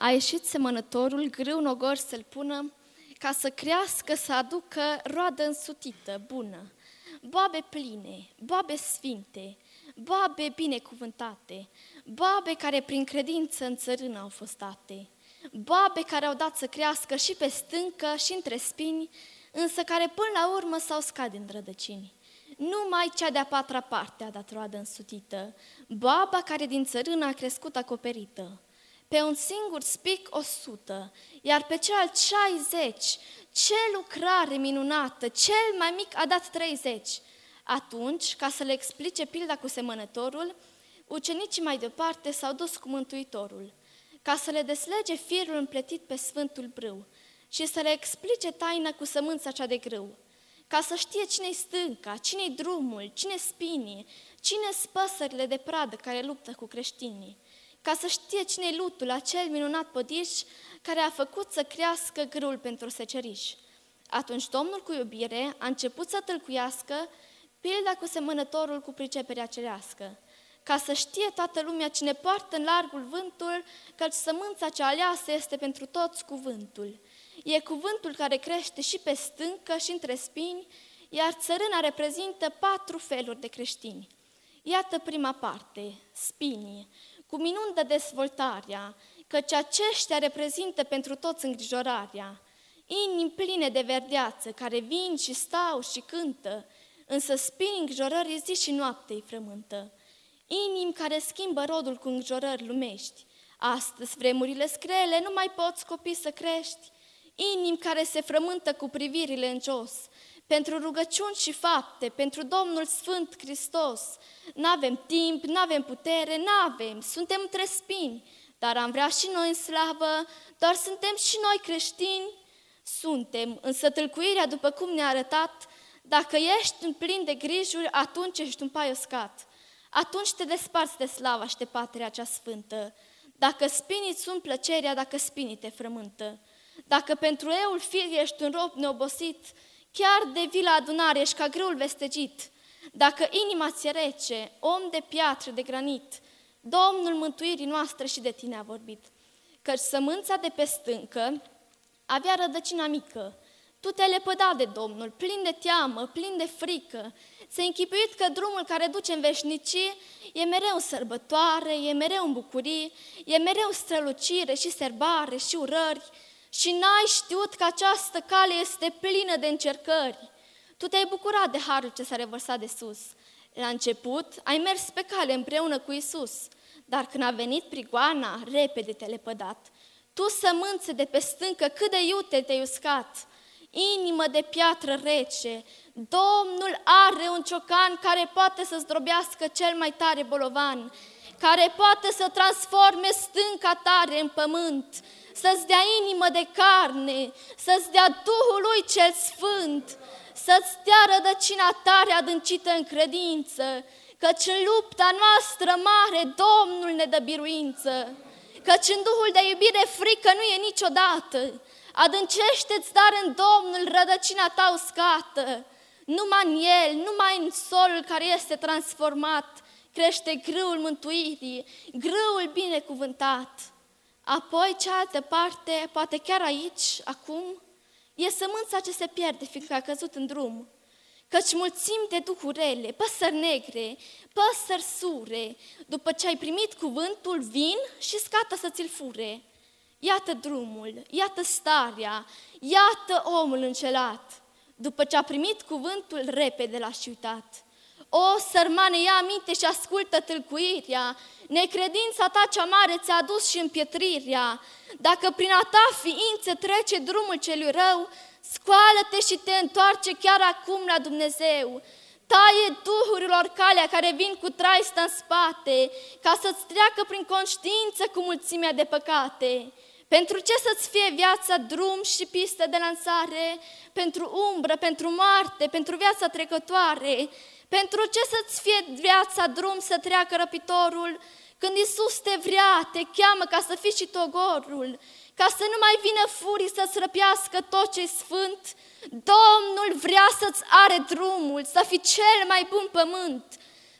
A ieșit semănătorul grâu în ogor să-l pună, ca să crească, să aducă roadă însutită, bună, boabe pline, boabe sfinte, boabe binecuvântate, boabe care prin credință în țărână au fost date, boabe care au dat să crească și pe stâncă și între spini, însă care până la urmă s-au uscat din rădăcini. Numai cea de-a patra parte a dat roadă însutită, boaba care din țărână a crescut acoperită. Pe un singur spic 100, iar pe celălalt 60, ce lucrare minunată, cel mai mic a dat 30. Atunci, ca să le explice pilda cu semănătorul, ucenicii mai departe s-au dus cu Mântuitorul, ca să le deslege firul împletit pe Sfântul Brâu și să le explice taina cu sămânța cea de grâu, ca să știe cine-i stânca, cine-i drumul, cine spinii, cine-s păsările de pradă care luptă cu creștinii, ca să știe cine-i lutul, acel minunat pădiș care a făcut să crească grâul pentru seceriș. Atunci Domnul cu iubire a început să tâlcuiască pilda cu semănătorul cu priceperea cerească, ca să știe toată lumea cine poartă în largul vântul, căci sămânța cea aleasă este pentru toți cuvântul. E cuvântul care crește și pe stâncă și între spini, iar țărâna reprezintă 4 feluri de creștini. Iată prima parte, spinii, cu minuni de dezvoltarea, căci aceștia reprezintă pentru toți îngrijorarea, inimi pline de verdeață, care vin și stau și cântă, însă spini îngrijorării zi și noapte îi frământă. Inimi care schimbă rodul cu îngrijorări lumești, astăzi vremurile screle, nu mai poți copii să crești. Inimi care se frământă cu privirile în jos, pentru rugăciuni și fapte, pentru Domnul Sfânt Hristos. N-avem timp, n-avem putere, n-avem, suntem între spini, dar am vrea și noi în slavă, doar suntem și noi creștini. Suntem, însă tâlcuirea, după cum ne-a arătat, dacă ești în plin de grijuri, atunci ești un pai uscat. Atunci te desparți de slava și de patria cea sfântă. Dacă spinii îți sunt plăcerea, dacă spinii te frământă. Dacă pentru eul fir ești un rob neobosit, chiar de vii la adunare ești ca grâul vestegit. Dacă inima ți-e rece, om de piatră, de granit, Domnul mântuirii noastre și de tine a vorbit. Căci sămânța de pe stâncă avea rădăcina mică. Tu te-ai lepădat de Domnul, plin de teamă, plin de frică. Ți-ai închipuit că drumul care duce în veșnicie e mereu sărbătoare, e mereu în bucurii, e mereu strălucire și serbare și urări. Și n-ai știut că această cale este plină de încercări. Tu te-ai bucurat de harul ce s-a revărsat de sus. La început ai mers pe cale împreună cu Iisus, dar când a venit prigoana, repede te-ai lepădat. Tu, sămânță de pe stâncă, cât de iute te-ai uscat, inimă de piatră rece, Domnul are un ciocan care poate să zdrobească cel mai tare bolovan, care poate să transforme stânca tare în pământ, să-ți dea inimă de carne, să-ți dea Duhul lui cel Sfânt, să-ți dea rădăcina tare adâncită în credință, căci în lupta noastră mare Domnul ne dă biruință, căci în Duhul de iubire frică nu e niciodată. Adâncește-ți dar în Domnul rădăcina ta uscată, numai în El, numai în solul care este transformat, crește grâul mântuirii, grâul binecuvântat. Apoi, cealaltă parte, poate chiar aici, acum, e sămânța ce se pierde, fiindcă a căzut în drum. Căci mulțimi de duhuri rele, păsări negre, păsări sure, după ce ai primit cuvântul, vin și scată să ți-l fure. Iată drumul, iată starea, iată omul încelat. După ce a primit cuvântul, repede l-a și uitat. O, sărmane, ia aminte și ascultă tâlcuirea, necredința ta cea mare ți-a adus și împietrirea. Dacă prin a ta ființă trece drumul celui rău, scoală-te și te întoarce chiar acum la Dumnezeu. Taie duhurilor calea care vin cu traista în spate, ca să-ți treacă prin conștiință cu mulțimea de păcate. Pentru ce să-ți fie viața drum și pistă de lansare? Pentru umbră, pentru moarte, pentru viața trecătoare? Pentru ce să-ți fie viața drum să treacă răpitorul? Când Iisus te vrea, te cheamă ca să fii și togorul, ca să nu mai vină furii să-ți răpească tot ce-i sfânt. Domnul vrea să-ți are drumul, să fii cel mai bun pământ,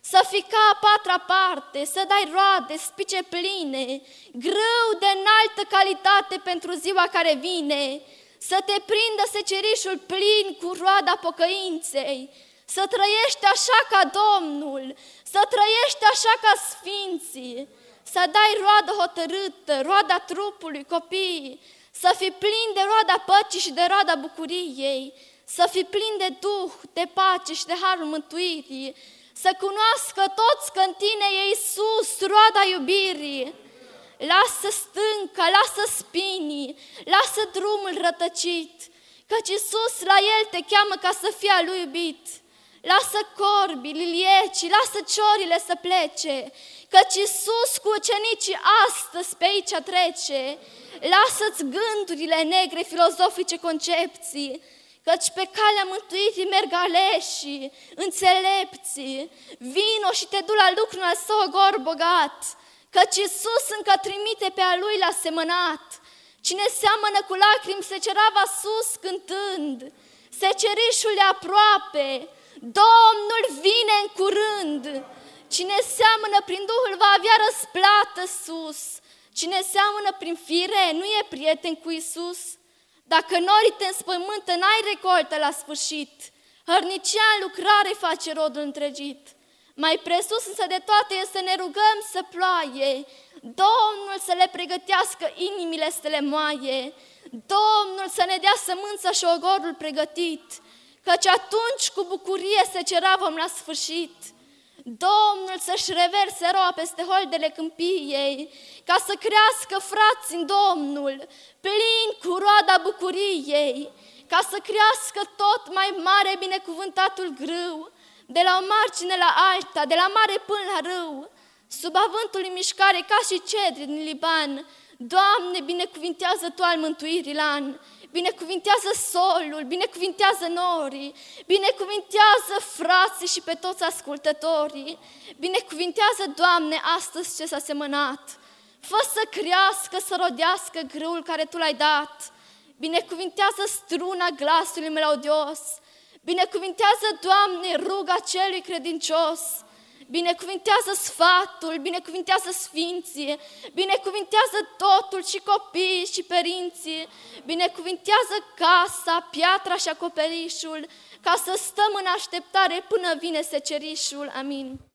să fii ca a patra parte, să dai roade, spice pline, grâu de înaltă calitate pentru ziua care vine, să te prindă secerișul plin cu roada pocăinței, să trăiești așa ca Domnul, să trăiești așa ca sfinții, să dai roadă hotărâtă, roada trupului, copiii, să fii plin de roada păcii și de roada bucuriei, să fii plin de Duh, de pace și de harul mântuirii, să cunoască toți că în tine e Iisus, roada iubirii. Lasă stânca, lasă spinii, lasă drumul rătăcit, căci Iisus la El te cheamă ca să fii al Lui iubit. Lasă corbii, liliecii, lasă ciorile să plece, căci Iisus cu ucenicii astăzi pe aici trece. Lasă-ți gândurile negre, filozofice concepții, căci pe calea mântuirii merg aleșii, înțelepții. Vino și te du la lucru al său ogor bogat, căci Iisus încă trimite pe a Lui l-a semănat. Cine seamănă cu lacrimi secerava sus cântând, secerișul e aproape, Domnul vine în curând. Cine seamănă prin Duhul va avea răsplată sus, cine seamănă prin fire nu e prieten cu Iisus. Dacă norii te înspăimântă, n-ai recoltă la sfârșit, hărnicia în lucrare face rodul întregit. Mai presus însă de toate este să ne rugăm să ploaie, Domnul să le pregătească inimile să le moaie, Domnul să ne dea sămânța și ogorul pregătit, căci atunci cu bucurie secera vom la sfârșit. Domnul să-și reverse roa peste holdele câmpiei, ca să crească frați în Domnul, plin cu roada bucuriei, ca să crească tot mai mare binecuvântatul grâu, de la o margine la alta, de la mare până la râu, sub avântul în mișcare ca și cedri din Liban. Doamne, binecuvintează Tu al mântuirii lan, binecuvintează solul, binecuvintează norii, binecuvintează frații și pe toți ascultătorii, binecuvintează, Doamne, astăzi ce s-a semănat, fă să crească, să rodească grâul care Tu l-ai dat, binecuvintează struna glasului melodios, binecuvintează, Doamne, ruga celui credincios, binecuvintează sfatul, binecuvintează sfinții, binecuvintează totul și copiii și părinții, binecuvintează casa, piatra și acoperișul, ca să stăm în așteptare până vine secerișul. Amin.